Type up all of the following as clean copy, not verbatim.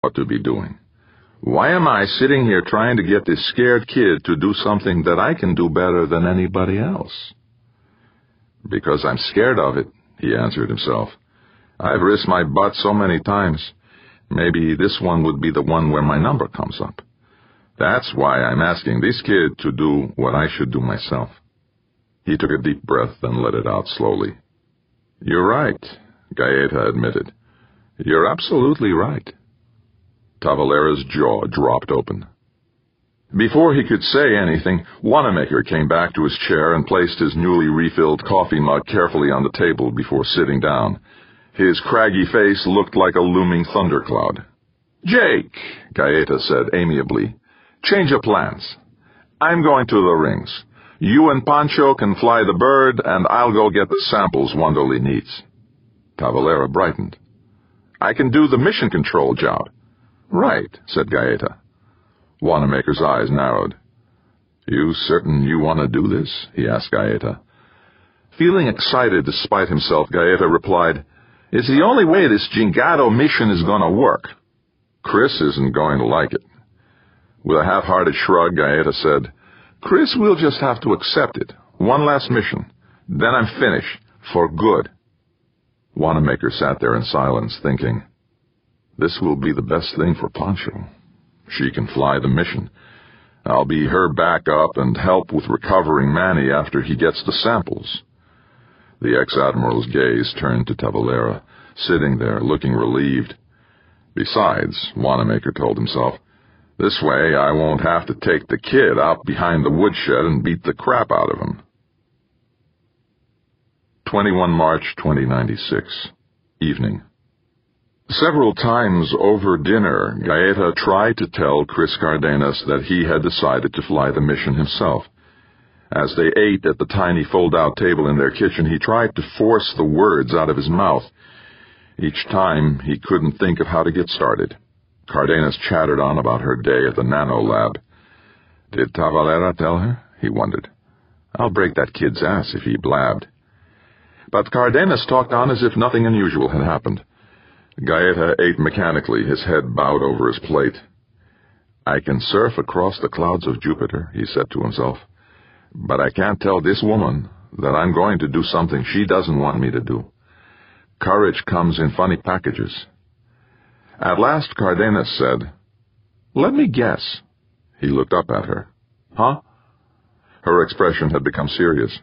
ought to be doing. Why am I sitting here trying to get this scared kid to do something that I can do better than anybody else? Because I'm scared of it, he answered himself. I've risked my butt so many times. Maybe this one would be the one where my number comes up. That's why I'm asking this kid to do what I should do myself. He took a deep breath and let it out slowly. You're right, Gaeta admitted. You're absolutely right. Tavalera's jaw dropped open. Before he could say anything, Wanamaker came back to his chair and placed his newly refilled coffee mug carefully on the table before sitting down. His craggy face looked like a looming thundercloud. Jake, Gaeta said amiably, change of plans. I'm going to the rings. You and Pancho can fly the bird, and I'll go get the samples Wonderly needs. Tavalera brightened. I can do the mission control job. Right, said Gaeta. Wanamaker's eyes narrowed. You certain you want to do this? He asked Gaeta. Feeling excited despite himself, Gaeta replied, It's the only way this Jingado mission is going to work. Chris isn't going to like it. With a half-hearted shrug, Gaeta said, Chris will just have to accept it. One last mission. Then I'm finished. For good. Wanamaker sat there in silence, thinking, This will be the best thing for Pancho. She can fly the mission. I'll be her backup and help with recovering Manny after he gets the samples. The ex-admiral's gaze turned to Tavalera, sitting there looking relieved. Besides, Wanamaker told himself, this way I won't have to take the kid out behind the woodshed and beat the crap out of him. 21 March 2096, evening. Several times over dinner, Gaeta tried to tell Chris Cardenas that he had decided to fly the mission himself. As they ate at the tiny fold-out table in their kitchen, he tried to force the words out of his mouth. Each time, he couldn't think of how to get started. Cardenas chattered on about her day at the Nano Lab. Did Tavalera tell her? He wondered. I'll break that kid's ass if he blabbed. But Cardenas talked on as if nothing unusual had happened. Gaeta ate mechanically, his head bowed over his plate. I can surf across the clouds of Jupiter, he said to himself, but I can't tell this woman that I'm going to do something she doesn't want me to do. Courage comes in funny packages. At last Cardenas said, Let me guess. He looked up at her. Huh? Her expression had become serious.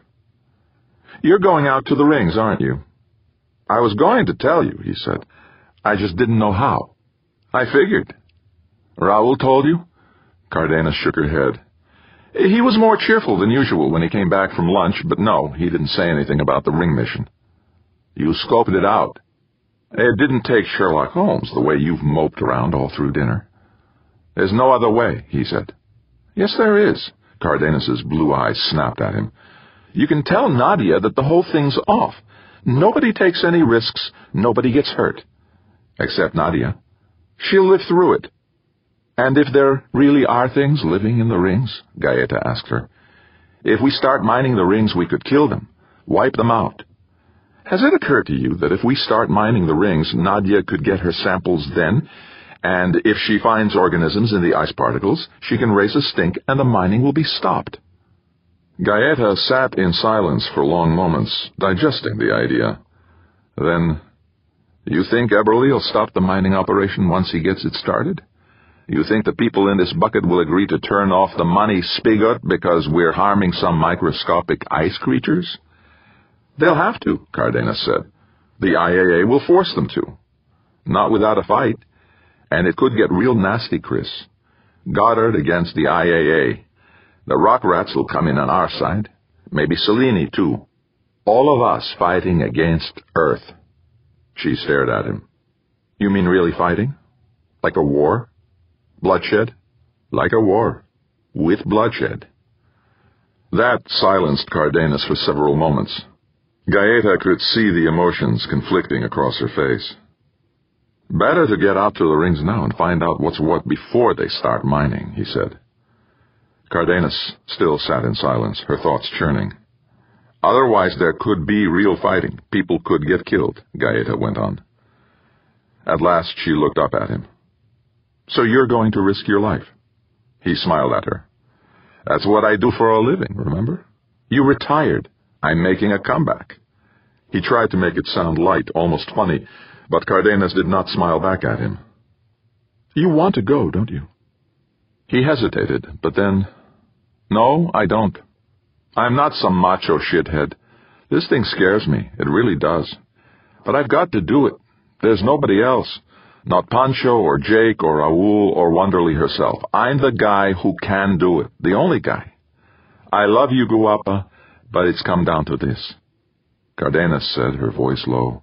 You're going out to the rings, aren't you? I was going to tell you, he said. I just didn't know how. I figured. Raul told you? Cardenas shook her head. He was more cheerful than usual when he came back from lunch, but no, he didn't say anything about the ring mission. You scoped it out. It didn't take Sherlock Holmes the way you've moped around all through dinner. There's no other way, he said. Yes, there is. Cardenas's blue eyes snapped at him. You can tell Nadia that the whole thing's off. Nobody takes any risks, nobody gets hurt. Except Nadia. She'll live through it. And if there really are things living in the rings, Gaeta asked her, if we start mining the rings, we could kill them, wipe them out. Has it occurred to you that if we start mining the rings, Nadia could get her samples then, and if she finds organisms in the ice particles, she can raise a stink and the mining will be stopped? Gaeta sat in silence for long moments, digesting the idea. Then, you think Eberly will stop the mining operation once he gets it started? You think the people in this bucket will agree to turn off the money spigot because we're harming some microscopic ice creatures? They'll have to, Cardenas said. The IAA will force them to. Not without a fight. And it could get real nasty, Chris. Goddard against the IAA. The rock rats will come in on our side. Maybe Cellini, too. All of us fighting against Earth. She stared at him. You mean really fighting? Like a war? Bloodshed? Like a war. With bloodshed. That silenced Cardenas for several moments. Gaeta could see the emotions conflicting across her face. Better to get out to the rings now and find out what's what before they start mining, he said. Cardenas still sat in silence, her thoughts churning. Otherwise there could be real fighting. People could get killed, Gaeta went on. At last she looked up at him. So you're going to risk your life? He smiled at her. That's what I do for a living, remember? You retired. I'm making a comeback. He tried to make it sound light, almost funny, but Cardenas did not smile back at him. You want to go, don't you? He hesitated, but then, No, I don't. I'm not some macho shithead. This thing scares me. It really does. But I've got to do it. There's nobody else. Not Pancho or Jake or Raul or Wonderly herself. I'm the guy who can do it. The only guy. I love you, Guapa, but it's come down to this. Cardenas said, her voice low.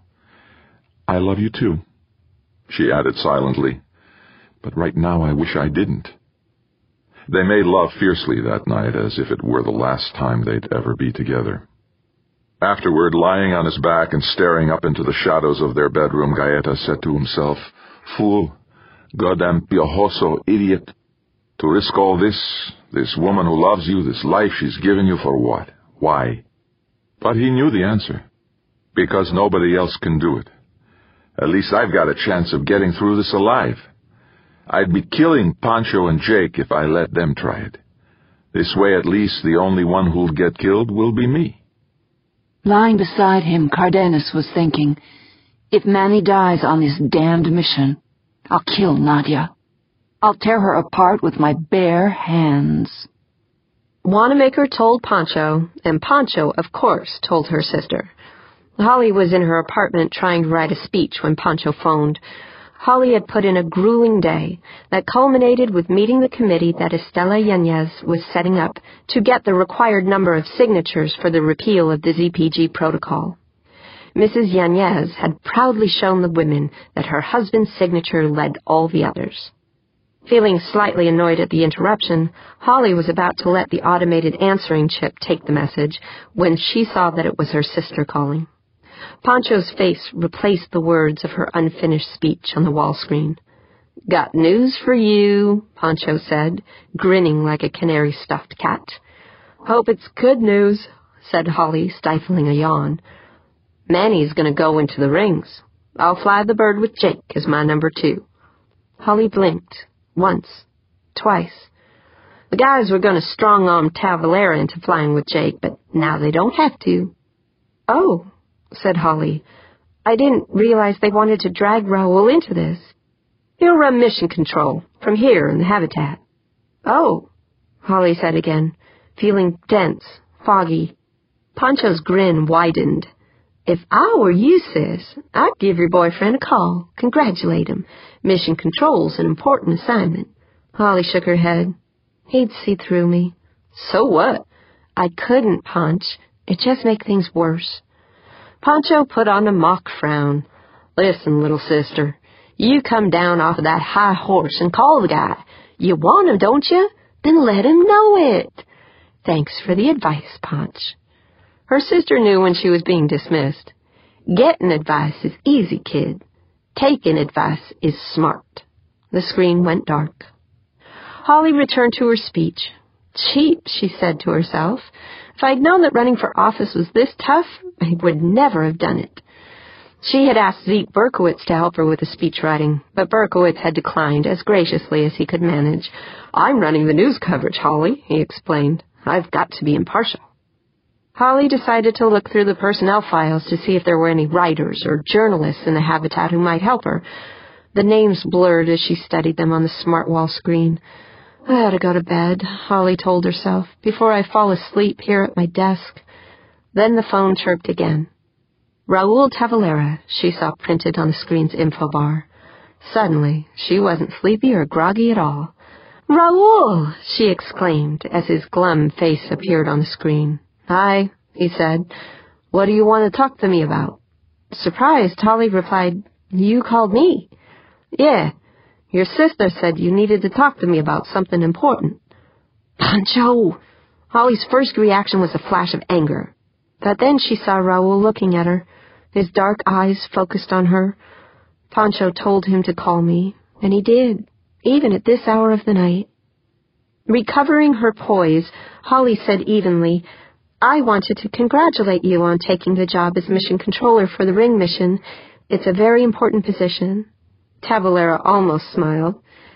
I love you too. She added silently, but right now I wish I didn't. They made love fiercely that night, as if it were the last time they'd ever be together. Afterward, lying on his back and staring up into the shadows of their bedroom, Gaeta said to himself, Fool, goddamn piojoso idiot. To risk all this woman who loves you, this life she's given you, for what? Why? But he knew the answer. Because nobody else can do it. At least I've got a chance of getting through this alive. I'd be killing Pancho and Jake if I let them try it. This way, at least, the only one who'll get killed will be me. Lying beside him, Cardenas was thinking, if Manny dies on this damned mission, I'll kill Nadia. I'll tear her apart with my bare hands. Wanamaker told Pancho, and Pancho, of course, told her sister. Holly was in her apartment trying to write a speech when Pancho phoned. Holly had put in a grueling day that culminated with meeting the committee that Estela Yanez was setting up to get the required number of signatures for the repeal of the ZPG protocol. Mrs. Yanez had proudly shown the women that her husband's signature led all the others. Feeling slightly annoyed at the interruption, Holly was about to let the automated answering chip take the message when she saw that it was her sister calling. Pancho's face replaced the words of her unfinished speech on the wall screen. Got news for you, Pancho said, grinning like a canary-stuffed cat. Hope it's good news, said Holly, stifling a yawn. Manny's going to go into the rings. I'll fly the bird with Jake as my number 2. Holly blinked. Once. Twice. The guys were going to strong-arm Tavalera into flying with Jake, but now they don't have to. Oh, said Holly. I didn't realize they wanted to drag Raul into this. He'll run mission control from here in the habitat. Oh, Holly said again, feeling dense, foggy. Pancho's grin widened. If I were you, sis, I'd give your boyfriend a call, congratulate him. Mission control's an important assignment. Holly shook her head. He'd see through me. So what? I couldn't, Panch. It'd just make things worse. Pancho put on a mock frown. Listen, little sister, you come down off of that high horse and call the guy. You want him, don't you? Then let him know it. Thanks for the advice, Panch. Her sister knew when she was being dismissed. Getting advice is easy, kid. Taking advice is smart. The screen went dark. Holly returned to her speech. Cheap, she said to herself. If I'd known that running for office was this tough, I would never have done it. She had asked Zeke Berkowitz to help her with the speech writing, but Berkowitz had declined as graciously as he could manage. I'm running the news coverage, Holly, he explained. I've got to be impartial. Holly decided to look through the personnel files to see if there were any writers or journalists in the habitat who might help her. The names blurred as she studied them on the smart wall screen. I ought to go to bed, Holly told herself, before I fall asleep here at my desk. Then the phone chirped again. Raul Tavalera, she saw printed on the screen's info bar. Suddenly, she wasn't sleepy or groggy at all. Raul, she exclaimed as his glum face appeared on the screen. Hi, he said. What do you want to talk to me about? Surprised, Holly replied, You called me? Yeah. Your sister said you needed to talk to me about something important. Pancho! Holly's first reaction was a flash of anger. But then she saw Raul looking at her, his dark eyes focused on her. Pancho told him to call me, and he did, even at this hour of the night. Recovering her poise, Holly said evenly, I wanted to congratulate you on taking the job as mission controller for the Ring mission. It's a very important position. Tavalera almost smiled.